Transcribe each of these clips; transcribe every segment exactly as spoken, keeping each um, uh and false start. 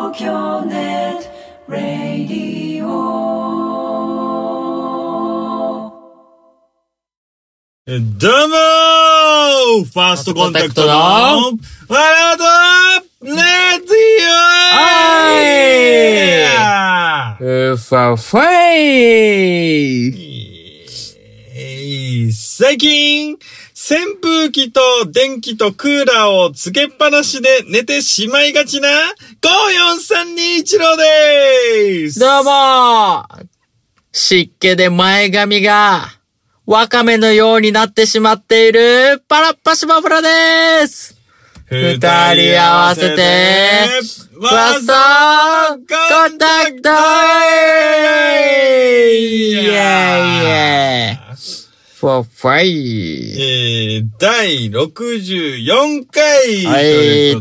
東京ネットラディオ。 どうもーファーストコンタクトのワラドレディオはいウファファイ最近、扇風機と電気とクーラーをつけっぱなしで寝てしまいがちなごよんさんにいちろうでーす。 どうもー湿気で前髪がワカメのようになってしまっているパラッパシマブラでーす。二人合わせてファーストコンタクトイエーイイエーイフォーファイえー、だいろくじゅうよんかいはい、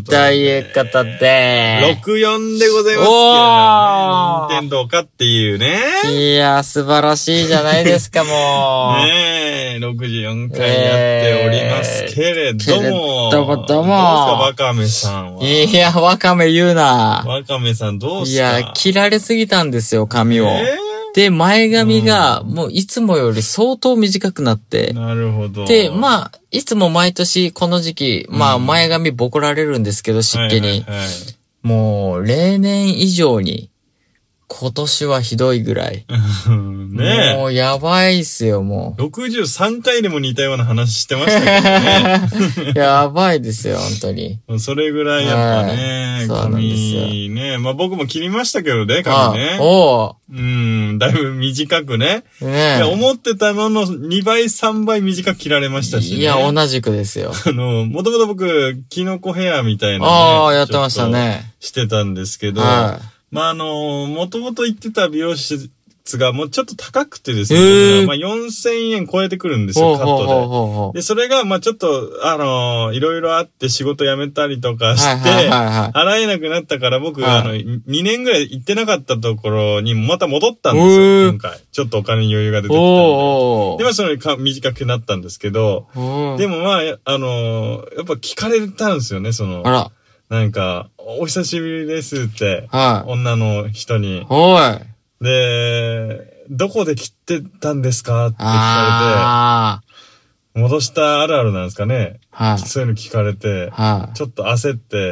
ということで。 ろくよんでございますけどね。 おー任天堂かっていうね。 いや、素晴らしいじゃないですか、もう。 ねえ、ろくじゅうよんかいやっておりますけれども。 けれどもどうも。 どうですか、ワカメさんは。 いや、ワカメ言うな。 ワカメさんどうすか。 いや、切られすぎたんですよ、髪を。 えーで、前髪が、もういつもより相当短くなって。 なるほど。 で、まあ、いつも毎年この時期、まあ前髪ボコられるんですけど、湿気に。 はいはいはい、 もう、例年以上に、今年はひどいぐらい。 ねえ。 もうやばいっすよ、もう。 ろくじゅうさんかいでも似たような話してましたけどね。 やばいですよ、本当に。 それぐらいやっぱね、 そうなんですよ髪ね。まあ僕も切りましたけどね、髪ね。 おううん、だいぶ短くね。 ねいや、思ってたののにばい、さんばい短く切られましたしね。 いや、同じくですよ。 あの、もともと僕、キノコヘアみたいなね。 ああ、やってましたね。 してたんですけど、 はい。 まああの、もともと行ってた美容室がもうちょっと高くてですへね、 ーまあよんせんえん超えてくるんですよ、カットで。 ほうほうほうほうで、それが、まあちょっと、あのー、いろいろあって仕事辞めたりとかして、 はいはいはいはい払えなくなったから僕、 はいあの、にねんぐらい行ってなかったところにまた戻ったんですへよ、 ー今回。ちょっとお金に余裕が出てきたんで。 おーおーで、まあそれか短くなったんですけど、 おーでもまあ、あのー、やっぱ聞かれたんですよね、その、 あら。 なんか、お久しぶりですって、 はい。 女の人に。 おい。 で、どこで切ってたんですかって聞かあれて、戻したあるあるなんですかね。 あ。はい。 そういうの聞かれて、 はい。 ちょっと焦って、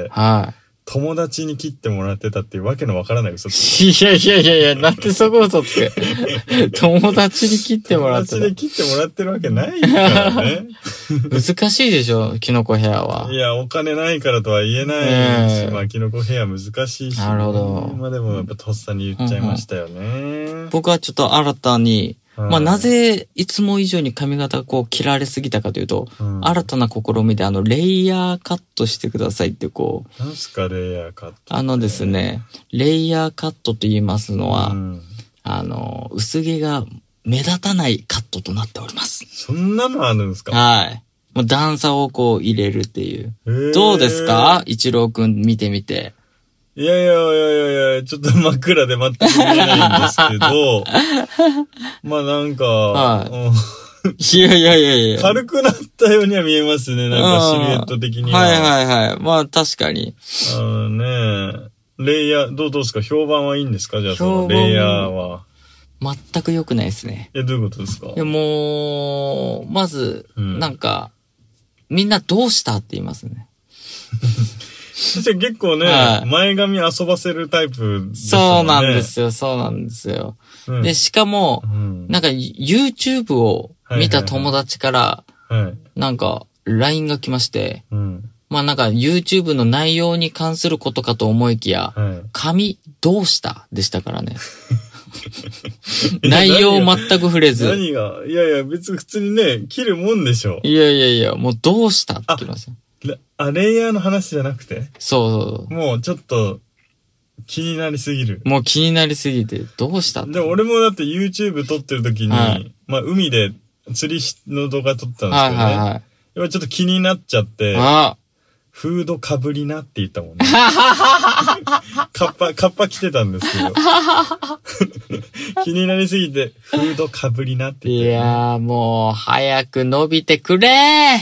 は友達に切ってもらってたっていうわけのわからない嘘つい。いやいやいやいや、なんでそこ嘘つく。友達に切ってもらって友達で切ってもらってるわけないからね。 難しいでしょ、キノコヘアは。 いや、お金ないからとは言えないし、 ええまあ、キノコヘア難しいし、ね。 なるほどまあでもやっぱとっさに言っちゃいましたよね。 僕はちょっと新たに、 はいまあなぜいつも以上に髪型こう切られすぎたかというと、 うん新たな試みであのレイヤーカットしてくださいってこう、 なんすか、レイヤーカット。 あのですね、レイヤーカットと言いますのは、 うんあの、薄毛が目立たないカットとなっております。 そんなのあるんですか？ はい。もう段差をこう入れるっていう。 へーどうですか一郎くん見てみて。 いやいやいやいやいや、ちょっと真っ暗で全く見えないんですけど、まあなんか、 はいうんいやいやいやいや。 軽くなったようには見えますね、なんかシルエット的には。 はいはいはい。まあ確かに。 あのね、レイヤー、どうどうですか？評判はいいんですか？じゃあその評判レイヤーは。 全く良くないですね。 え、どういうことですか？ いやもう、まず、 うんなんか、みんなどうしたって言いますね。 そして結構ね、 はい前髪遊ばせるタイプですよね。 そうなんですよ、そうなんですよ。 うん。 で、しかもう、ん、 なんか YouTube を見た友達から、 はい。 なんか ライン が来まして、 うん。 まあなんか YouTube の内容に関することかと思いきや、 はい。 髪どうしたでしたからね。内容全く触れず。 何がいやいや、別に普通にね、切るもんでしょ。 いやいやいや、もうどうしたって来ました。 レあ、レイヤーの話じゃなくてそうそもうちょっと気になりすぎる。 う。もう気になりすぎて、どうしたって。 で、俺もだって YouTube 撮ってる時に、 はいまあ海で釣りの動画撮ったんですはいけどね。 はいはい。 やっぱちょっと気になっちゃって、 あフードかぶりなって言ったもんね。カッパ、カッパ着てたんですけど。気になりすぎて、フードかぶりなってい言って、 やーもう、早く伸びてくれー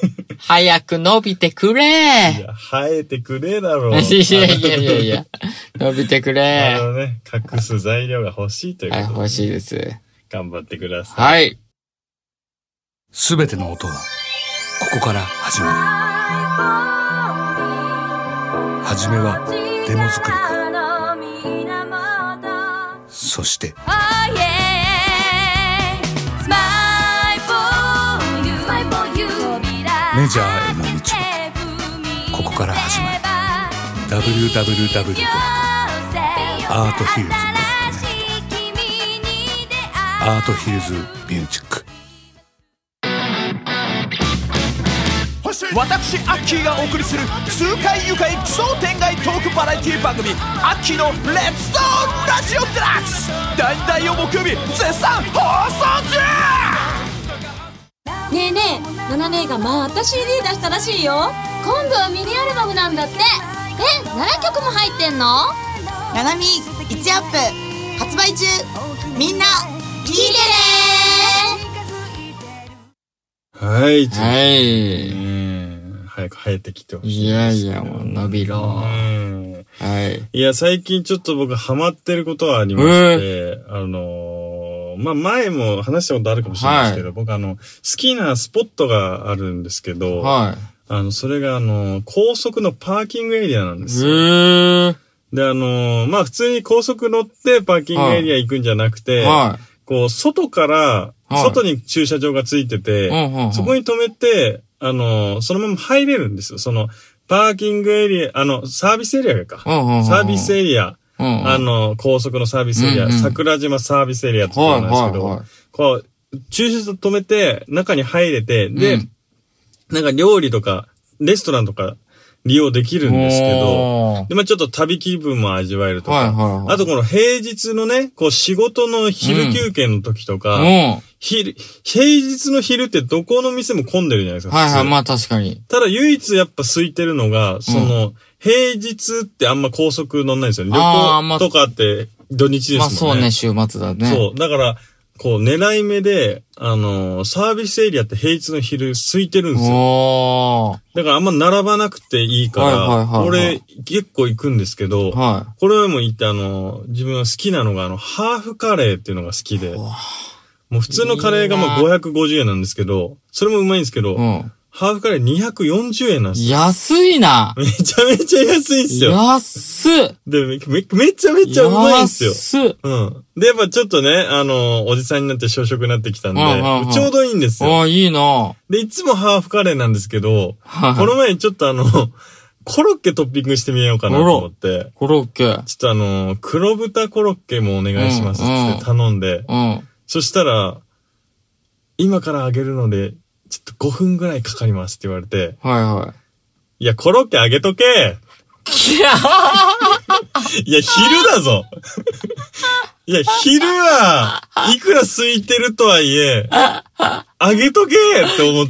早く伸びてくれーいや、生えてくれだろう。 いやいやいやいや。 伸びてくあれ。 のね、隠す材料が欲しいというこはい、 とで、 欲しいです。 頑張ってください。 はい。 すべての音はここから始まる。はじめはデモ作りから、そしてメジャーへの道はここから始まる。 ダブリューダブリューダブリュー ドットアートヒルズ ドットネット アートヒルズミュージック。 私アッキーがお送りする痛快愉快奇想天外トークバラエティ番組アッキーのレッツトークラジオデラックス、大々を木曜日絶賛放送中。 ねえねえ、ナナ姉がまた シーディー 出したらしいよ。今度はミニアルバムなんだって。え、ななきょくも入ってんの？ ナナミいちアップ発売中。みんな聞いてね。 はい、 はい。 うん早く生えてきてほしい。 いやいや、もう伸びろ。 うん、 はい。 いや、最近ちょっと僕ハマってることはありまして、あのー、まあ、前も話したことあるかもしれないですけど、はい、僕あの、好きなスポットがあるんですけど、はい。あの、それがあの、高速のパーキングエリアなんですよ。へー。で、あのー、まあ、普通に高速乗ってパーキングエリア行くんじゃなくて、はい。こう、外から、外に駐車場がついてて、はい、そこに止めて、あの、そのまま入れるんですよ。その、パーキングエリア、あの、サービスエリアか。サービスエリア、あの、高速のサービスエリア、うんうん、桜島サービスエリアって言うんですけど、はいはいはい、こう、駐車場止めて、中に入れて、で、うん、なんか料理とか、レストランとか、利用できるんですけど、で、まあちょっと旅気分も味わえるとか、はいはいはい、あとこの平日のね、こう仕事の昼休憩の時とか、うん、昼、平日の昼ってどこの店も混んでるじゃないですか。 はいはい、まあ確かに。 ただ唯一やっぱ空いてるのが、その、うん、平日ってあんま高速乗んないんですよね。旅行とかって土日ですもんね。まあそうね、週末だね。 そう。だから、こう狙い目で、あのー、サービスエリアって平日の昼空いてるんですよ。だからあんま並ばなくていいから、はいはいはいはい、俺結構行くんですけど、はい、これも言ってあのー、自分は好きなのがあの、ハーフカレーっていうのが好きで、もう普通のカレーがまあごひゃくごじゅうえんなんですけど、それもうまいんですけど、うん、ハーフカレーにひゃくよんじゅうえんなんですよ。 安いな。 めちゃめちゃ安いんですよ。 安っ。 で、め、めちゃめちゃうまいんですよ。 安っ。 うん。で、やっぱちょっとね、あの、おじさんになって小食になってきたんで、うんうんうん、ちょうどいいんですよ。 ああ、いいな。 で、いつもハーフカレーなんですけど、はい、この前ちょっとあの、コロッケトッピングしてみようかなと思って。 コロッケ。 ちょっとあの、黒豚コロッケもお願いしますって頼んで、うんうん、そしたら、今からあげるので、ちょっとごふんぐらいかかりますって言われて。 はいはい。 いや、コロッケあげとけ。いや、いや、昼だぞ。いや、昼は、いくら空いてるとはいえ、あげとけって思って。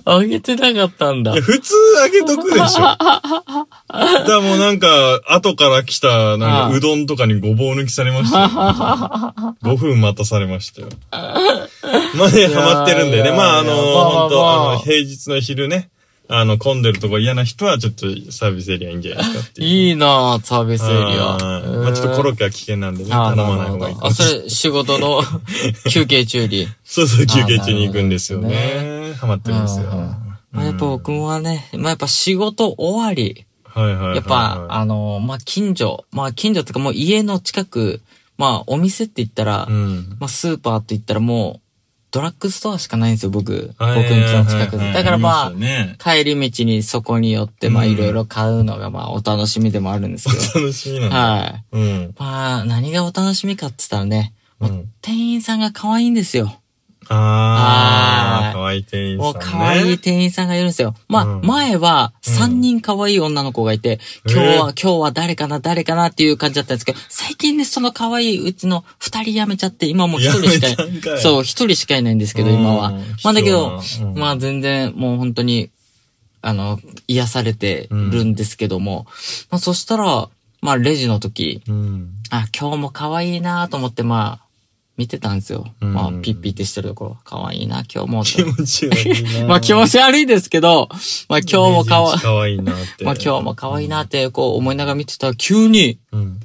あげてなかったんだ。 いや、普通あげとくでしょ。だからもうなんか、後から来た、なんか、うどんとかにごぼう抜きされましたよ。ごふん待たされましたよ。まあね、ハマってるんでね。まああの、本当あの、平日の昼ね、あの、混んでるとこ嫌な人はちょっとサービスエリアいいんじゃないですかっていう。 いいなぁ、サービスエリア。 まあちょっとコロッケは危険なんでね、頼まない方がいいかもしれない。 あ、それ仕事の休憩中に。 そうそう、休憩中に行くんですよね。ハマってるんですよ。 まあやっぱ僕はね、まあやっぱ仕事終わり。 はいはい。 やっぱ、あの、まあ近所、まあ近所っていうかもう家の近く、まあお店って言ったら、まあスーパーって言ったらもう、ドラッグストアしかないんですよ、僕。僕ん家の近くで。だからまあ、ね、帰り道にそこに寄って、まあいろいろ買うのがまあお楽しみでもあるんですけど。 お楽しみなんだ。 はい。うん、まあ、何がお楽しみかって言ったらね、もう店員さんが可愛いんですよ。 ああ、可愛い店員さん、ね。もう可愛い店員さんがいるんですよ。まあ、うん、前はさんにん可愛い女の子がいて、うん、今日は、えー、今日は誰かな、誰かなっていう感じだったんですけど、最近ね、その可愛いうちのふたり辞めちゃって、今もうひとりしかいない。そう、ひとりしかいないんですけど、今は。まあだけど、うん、まあ全然もう本当に、あの、癒されてるんですけども、うん、まあそしたら、まあレジの時、うん、あ、今日も可愛いなと思って、まあ、見てたんですよ。うん、まあ、ピッピってしてるところ。可愛いな、今日も。 気持ち悪いな。 まあ、気持ち悪いですけど、まあ、今日も可愛い。 可愛いなって。 まあ、今日も可愛いなって、こう思いながら見てたら、急に、うん、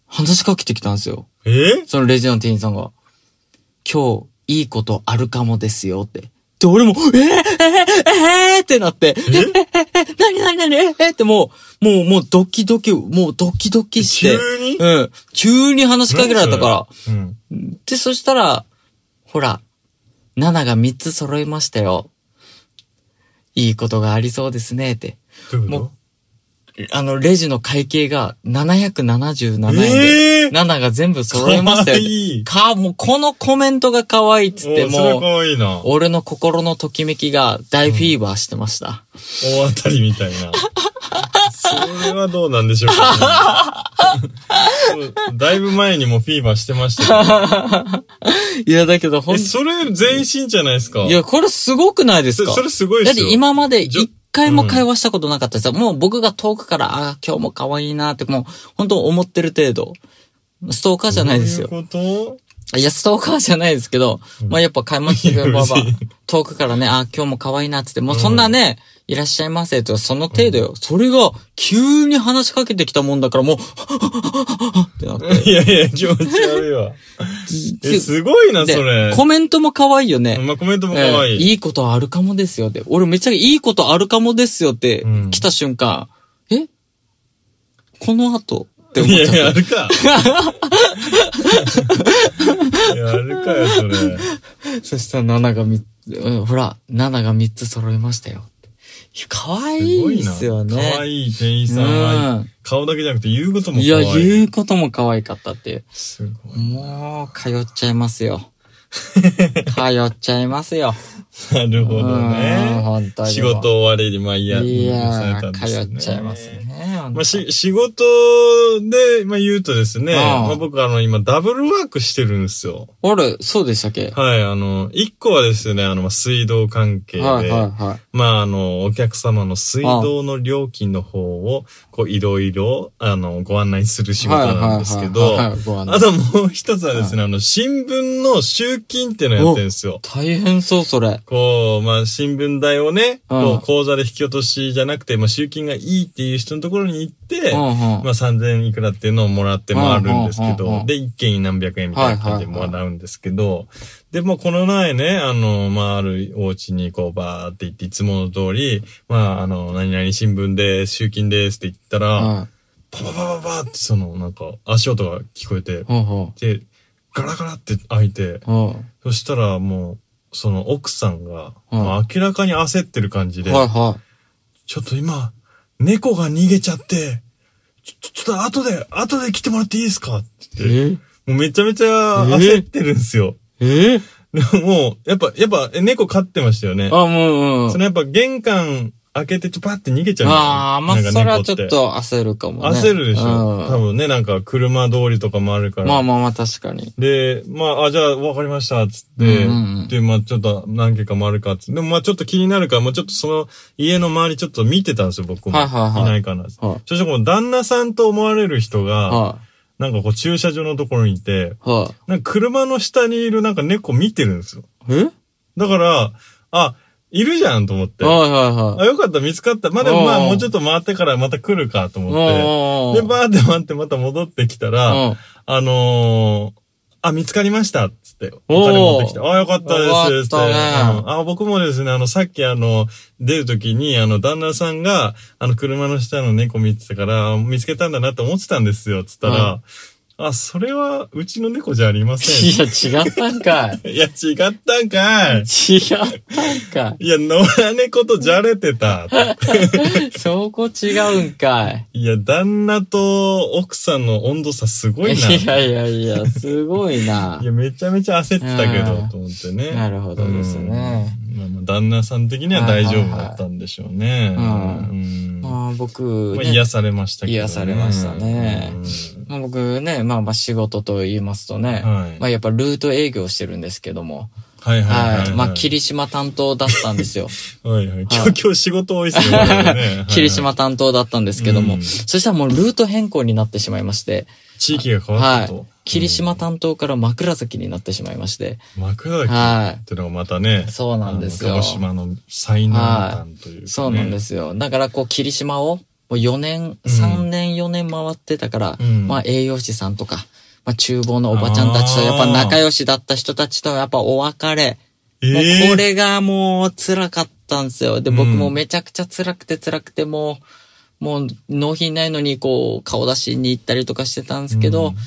話しかけてきたんですよ。 えそのレジの店員さんが。今日、いいことあるかもですよって。で、俺も、えー、えー、えー、ってなって、えー、えー、えー、なになになにえー、ってもう、もう、もうドキドキ、もうドキドキして。 急にうん。急に話しかけられたから。 うん。 で、そしたら、ほら、なながみっつ揃いましたよ。いいことがありそうですね、って。 どういうこと？ もうあの、レジの会計がななひゃくななじゅうななえんで、えー、ななが全部揃いましたよ。かわいい。か、もうこのコメントが可愛いっつってもう、 それ可愛いな。 俺の心のときめきが大フィーバーしてました。 うん、大当たりみたいな。それはどうなんでしょうか、ね、だいぶ前にもフィーバーしてましたけど。 いや、だけどほんと。 え、それ全身じゃないですか。 いや、これすごくないですか？ それすごいっすよ。 だって今まで一回も会話したことなかったですよ。うん、もう僕が遠くから、ああ、今日も可愛いなって、もう本当思ってる程度。ストーカーじゃないですよ。 どういうこと？ いや、ストーカーじゃないですけど、うん、まあやっぱ買い物してくれば、遠くからね、ああ、今日も可愛いなってって、もうそんなね、うん、いらっしゃいませと、その程度よ。うん、それが、急に話しかけてきたもんだから、もう、ってなって。 いやいや、気持ち悪いわ。え、すごいな、それ。 コメントも可愛いよね。 まあ、コメントも可愛い、 えー。いいことあるかもですよって。俺めっちゃいいことあるかもですよって、来た瞬間、うん、えこの後って思っちゃった。 いやいや、あるか。いや、あるかよ、それ。 そしたらなながみっつ、うん、ほら、なながみっつ揃いましたよ。かわいいですよね。 かわいい店員さんは、うん、顔だけじゃなくて言うこともかわいい。 いや、言うことも可愛かったっていう。 すごい。 もう、通っちゃいますよ。通っちゃいますよ。 なるほどね。 本当に。 仕事終わりに、まあ、いや、 いや、ね、通っちゃいますね。 まあ、し、仕事で、まあ、言うとですね、あまあ、僕あの、今、ダブルワークしてるんですよ。 あれ、そうでしたっけ？ はい、あの、一個はですね、あの、まあ、水道関係で、はいはいはい、まあ、あの、お客様の水道の料金の方を、こう、いろいろ、あの、ご案内する仕事なんですけど、あともう一つはですね、はい、あの、新聞の集金っていうのをやってるんですよ。 大変そう、それ。 こう、まあ、新聞代をね、こう、口座で引き落としじゃなくて、まあ、集金がいいっていう人のところに行って、うんうん、まあ、さんぜんえんいくらっていうのをもらって回るんですけど、で、一件に何百円みたいな感じでもらうんですけど、で、まあ、この前ね、あの、まあ、あるお家にこう、バーって行って、いつもの通り、まあ、あの、何々新聞で、集金ですって言ったら、うん、パパパパパってその、なんか、足音が聞こえて、うんうん、で、ガラガラって開いて、うん、そしたらもう、その奥さんが、うんまあ、明らかに焦ってる感じで、はいはい、ちょっと今、猫が逃げちゃって、ちょ、ちょっと後で、後で来てもらっていいですかって言って、もうめちゃめちゃ焦ってるんですよ。ええでももう、やっぱ、やっぱ、猫飼ってましたよね。あ、もう、うん。そのやっぱ玄関開けてちょパって逃げちゃうんですよ。 ああ、まあ、それはちょっと焦るかもね。 焦るでしょ。うん、多分ね、なんか車通りとかもあるから。 まあまあまあ、確かに。 で、まあ、あ、じゃあ、わかりました、つって、うんうん、で、まあ、ちょっと何軒か回るか、つって。でもまあ、ちょっと気になるから、もうちょっとその家の周りちょっと見てたんですよ、僕も。はいはいはい。いないかな。はい、そしてこの旦那さんと思われる人が、はい、なんかこう駐車場のところにいて、はい、なんか車の下にいるなんか猫見てるんですよ。え？だから、あ、いるじゃんと思って。はいはいはい。あ、よかった、見つかった。まあでもまあもうちょっと回ってからまた来るかと思って。で、バーって待ってまた戻ってきたら、あのー、あ、見つかりましたっつって、お金持ってきて、あ、よかったですって、ね、あ、僕もですね、あの、さっきあの、出るときに、あの、旦那さんが、あの、車の下の猫見てたから、見つけたんだなって思ってたんですよ、つったら、うんあ、それは、うちの猫じゃありません。 いや、違ったんかい。 いや、違ったんかい。 違ったんかい。いや、野良猫とじゃれてた。 そこ違うんかい。 いや、旦那と奥さんの温度差すごいな。 いやいやいや、すごいな。 いや、めちゃめちゃ焦ってたけど、と思ってね。 なるほどですね。 まあ、まあ旦那さん的には大丈夫だったんでしょうね。 まあ、僕、 ねまあ、癒されましたけどね。 癒されましたね。まあ、僕ね、まあまあ仕事と言いますとね、はい、まあやっぱルート営業してるんですけども、はいはいはい、はい。まあ霧島担当だったんですよ。 はいはい。今日、今日仕事多いですね。ね霧島担当だったんですけども、うん、そしたらもうルート変更になってしまいまして、 地域が変わったと。 はい。霧島担当から枕崎になってしまいまして。 枕崎ってのがまたね。 そうなんですよ。 鹿児島の最南端というか、ねはい。そうなんですよ。だからこう霧島をもうよねん、さんねんよねん回ってたから、うん、まあ栄養士さんとか、まあ厨房のおばちゃんたちとやっぱ仲良しだった人たちとやっぱお別れ。えー、もうこれがもう辛かったんですよ。で、僕もめちゃくちゃ辛くて辛くてもう、もう納品ないのにこう顔出しに行ったりとかしてたんですけど、うん、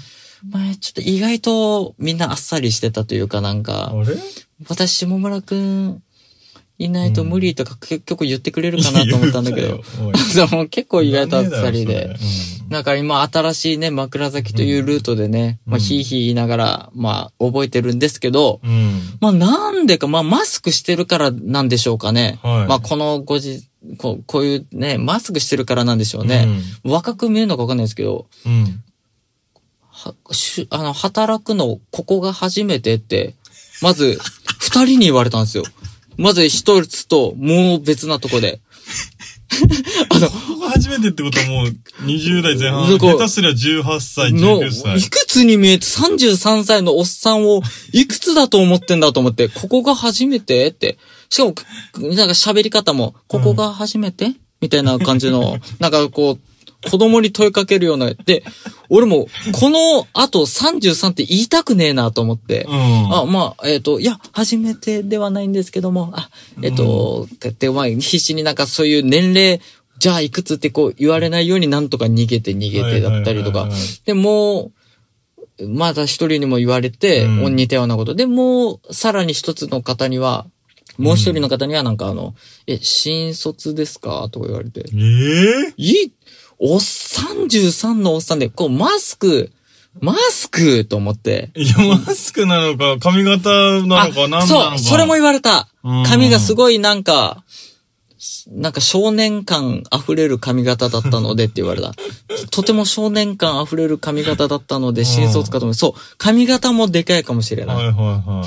まあちょっと意外とみんなあっさりしてたというかなんか、あれ私下村くんいないと無理とか結局言ってくれるかなと思ったんだけど、うん、結構意外とあっさりで、うん、なんか今新しいね枕崎というルートでね、うん、まあヒーヒー言いながらまあ覚えてるんですけど、うん、まあなんでかまあマスクしてるからなんでしょうかね、はい、まあこのご時こう、こういうねマスクしてるからなんでしょうね、うん、若く見えるのかわかんないですけど、うん、はしあの働くのここが初めてってまず二人に言われたんですよ。まず一つと、もう別なとこで。 あの、ここが初めてってことはもうにじゅうだいぜん半。下手すりゃじゅうはっさい、じゅうきゅうさい。 いくつに見えてさんじゅうさんさいのおっさんをいくつだと思ってんだと思って、ここが初めてって。しかも、なんか喋り方も、ここが初めて、うん、みたいな感じの、なんかこう、子供に問いかけるような。で、俺も、この後さんじゅうさんって言いたくねえなと思って。うん、あ、まあ、えっと、いや、初めてではないんですけども、あ、えっと、うん、で、まあ、必死になんかそういう年齢、じゃあいくつってこう言われないようになんとか逃げて逃げてだったりとか。で、もう、まだ一人にも言われて、うん、似たようなこと。で、もう、さらに一つの方には、もう一人の方にはなんかあの、うん、え、新卒ですかとか言われて。えー、 いいお、さんじゅうさんのおっさんで、こう、マスク、マスクと思って。 いや、マスクなのか、髪型なのか、何なのか。 そう、それも言われた。髪がすごいなんか、なんか少年感溢れる髪型だったのでって言われた。とても少年感溢れる髪型だったので、新卒かと思う。そう、髪型もでかいかもしれない。はいはいはい。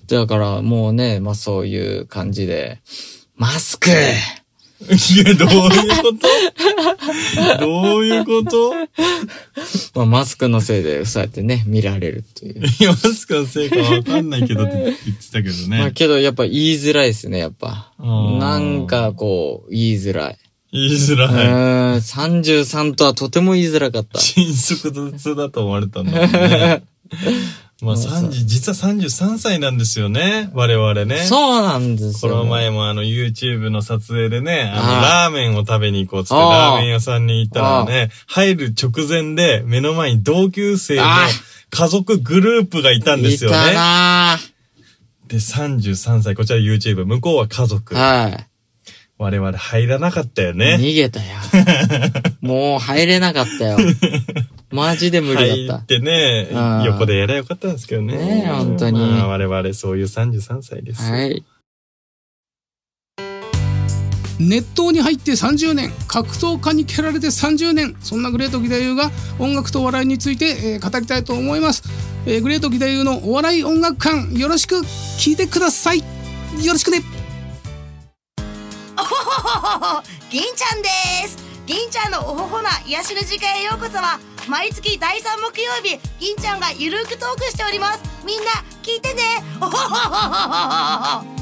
だから、もうね、まあそういう感じで、マスクいや、どういうことどういうことまあ、マスクのせいで、そうやってね、見られるっていう。 いや、マスクのせいかわかんないけどって言ってたけどね。 まあ、けど、やっぱ言いづらいですね、やっぱ。なんか、こう、言いづらい。 言いづらい。 うん、さんじゅうさんとはとても言いづらかった。 新卒だと思われたんだもんね。まあ、さんじゅう、実はさんじゅうさんさいなんですよね。我々ね。 そうなんですよ、ね。 この前もあの YouTube の撮影でね、あのラーメンを食べに行こうっつってラーメン屋さんに行ったらね、入る直前で目の前に同級生の家族グループがいたんですよね。いたなぁ。で、さんじゅうさんさい、こちら YouTube、向こうは家族。はい。我々入らなかったよね。 逃げたよ。もう入れなかったよ。マジで無理だった。 入ってね、横でやればよかったんですけどね。 ねえ、本当に。 まあ、我々そういうさんじゅうさんさいです。はい。 熱湯に入ってさんじゅうねん、格闘家に蹴られてさんじゅうねん、そんなグレート義太夫が音楽と笑いについて、えー、語りたいと思います、えー、グレート義太夫のお笑い音楽館、よろしく聞いてください。よろしくね。 おほほほほ、銀ちゃんです。銀ちゃんのおほほな癒しの時間へようこそは、毎月だいさん木曜日、銀ちゃんがゆるくトークしております。みんな聞いてね。おほほほほほ。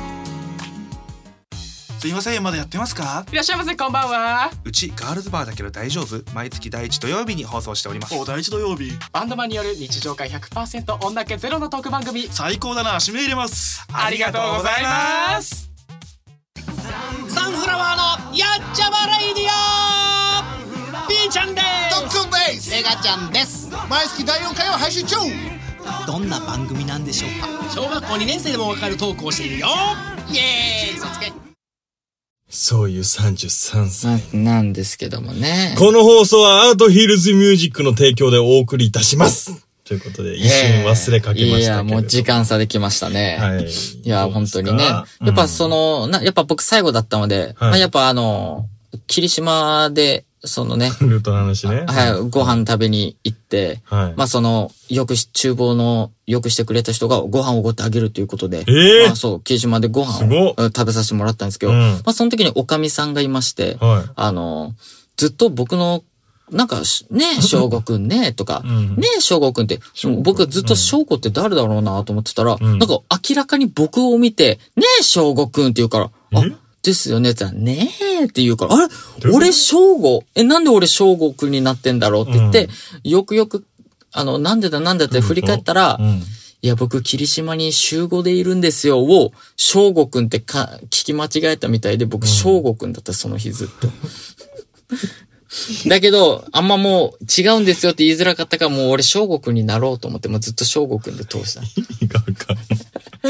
すいません、まだやってますか？ いらっしゃいませ、こんばんは。 うちガールズバーだけど大丈夫？毎月第一土曜日に放送しております。 お、第一土曜日。バンドマンによる日常会 ひゃくパーセント 女気ゼロのトーク番組。 最高だな、締め入れます。 ありがとうございます。 サンフラワーのやっちゃまレイディオ、ピーちゃんです。 トッツンです。 エガちゃんです。 毎月だいよんかいを配信中。 どんな番組なんでしょうか？ 小学校にねん生でもわかるトークをしているよ。イエーイ、そつけ。 そういうさんじゅうさんさいな, なんですけどもね。 この放送はアートヒルズミュージックの提供でお送りいたします。ということで、一瞬忘れかけましたけど。いや、もう時間差できましたね。はい。いや、本当にね。やっぱその、な、やっぱ僕最後だったので、はい、まあ、やっぱあの、霧島で、そのね。 ルートの話ね。 はい。ご飯食べに行って、はい。まあその、よくし、厨房の、よくしてくれた人がご飯をおごってあげるということで、えー、まあそう、霧島でご飯を食べさせてもらったんですけど、うん、まあその時におかみさんがいまして、はい。あの、ずっと僕の、なんか、ねえ、翔吾くんねとか、うん、ねえ、翔吾くんって、僕ずっと翔吾って誰だろうなと思ってたら、うん、なんか明らかに僕を見て、ねえ、翔吾くんって言うから、あ、 ですよねって言ったら、ねえって言うから、あれ俺正吾え、なんで俺正吾くんになってんだろうって言って、うん、よくよく、あの、なんでだなんだって振り返ったら、うんうん、いや、僕、霧島に週ごでいるんですよを、正吾くんってか、聞き間違えたみたいで、僕、正吾くんだったその日ずっと。だけど、あんまもう違うんですよって言いづらかったから、もう俺正吾くんになろうと思って、もうずっと正吾くんで通した。 意味がわかんない。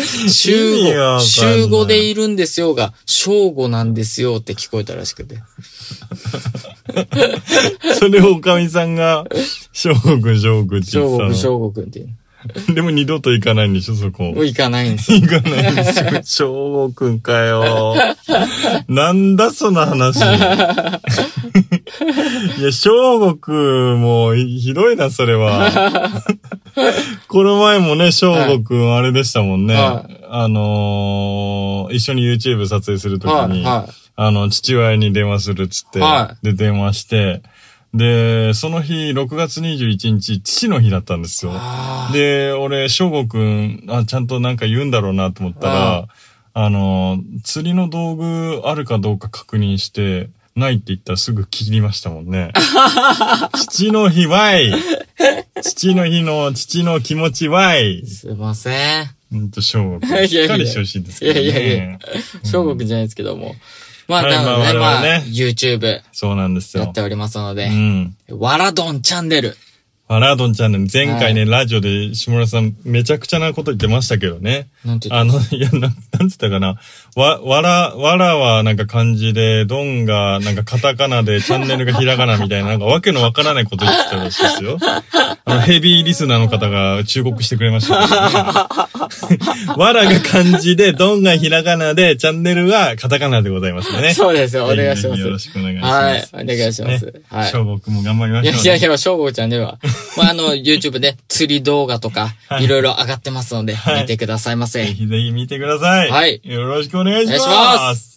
週ご、週ごでいるんですよが、正吾なんですよって聞こえたらしくて。 それをおかみさんが、正吾くん、正吾くんって言ってたの。正吾くん、 正吾くんって言う。 でも二度と行かないんでしょ、そこ。 行かないんですよ。 行かないんですよ。正吾くんかよ。なんだその話。いや、正吾くんもひどいな、それは。この前もね、正吾くんあれでしたもんね。はい、あのー、一緒に YouTube 撮影するときに、はいはい、あの、父親に電話するっつって、はい、で、電話して、で、その日、ろくがつにじゅういちにち、父の日だったんですよ。で、俺、正吾くん、あ、ちゃんとなんか言うんだろうなと思ったら、あの、釣りの道具あるかどうか確認して、ないって言ったらすぐ切りましたもんね。父の日わい父の日の父の気持ちわいすいません。 ほんと、正吾くん。しっかりしてほしいんですけどね。いやいやいや。 正吾くんじゃないですけども。まあ、なのでね、まあ、YouTube。 そうなんですよ。 やっておりますので。うん。わらどんチャンネル。 わらどんチャンネル。前回ね、はい、ラジオで下村さんめちゃくちゃなこと言ってましたけどね。 なんて言ってあの、いや、な、なんつったかな。わ、わら、わらはなんか漢字で、どんがなんかカタカナで、チャンネルがひらがなみたいな、なんかわけのわからないこと言ってたらしいですよ。あの、ヘビーリスナーの方が忠告してくれましたけどね。わらが漢字で、どんがひらがなで、チャンネルはカタカナでございますね。 そうですよ。お願いします。 よろしくお願いします。 はい。お願いします。 ね、はい。正吾くんも頑張りましょう、ね。 いやいやいや、正吾ちゃんでは。まあ、あの、YouTube で釣り動画とか、はい、いろいろ上がってますので、はい、見てくださいませ。 ぜひぜひ見てください。 はい。 よろしくお願いします。 お願いします。